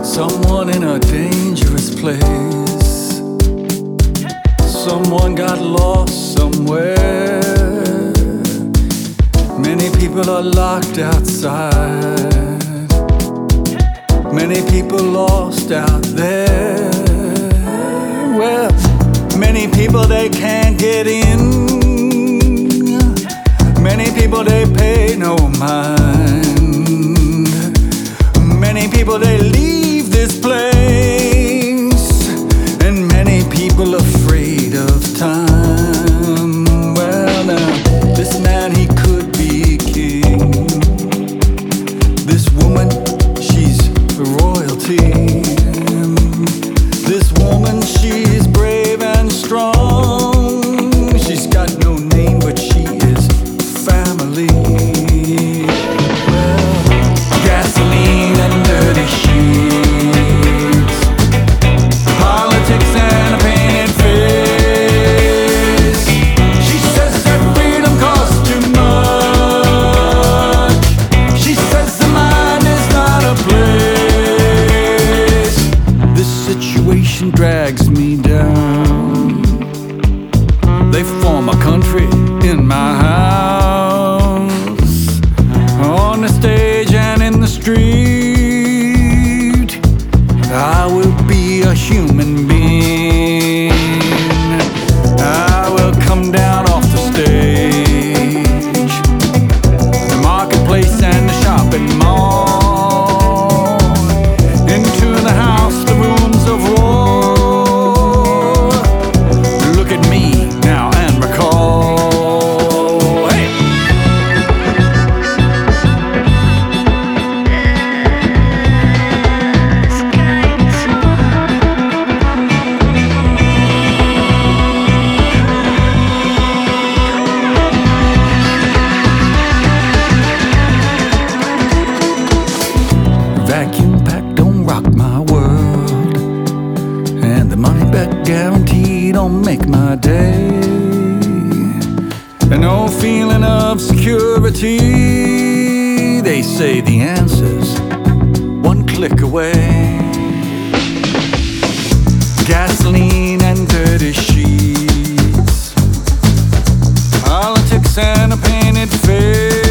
Someone in a dangerous place. Someone got lost somewhere. Many people are locked outside. Many people lost out there. Well, many people they can't get in. Many people they pay no mind. Many people they leave this place. And many people afraid of time. Well now, this man he could be king. This woman, she's royalty. This woman, she's brave and strong. She's got no name, but she is family. Well, gasoline and dirty sheets, politics and a painted face. She says that freedom costs too much. She says the mind is not a place. This situation drags me down. They form a country in my house, on the stage and in the street. I will be a human being. I will come down off the stage, the marketplace and the shopping mall, into the house, the rooms of war. Look at me now and recall. Hey! Vacuum pack don't rock my world, and the money back guarantee don't make my day. And no feeling of security. They say the answer's one click away. Gasoline and dirty sheets, politics and a painted face.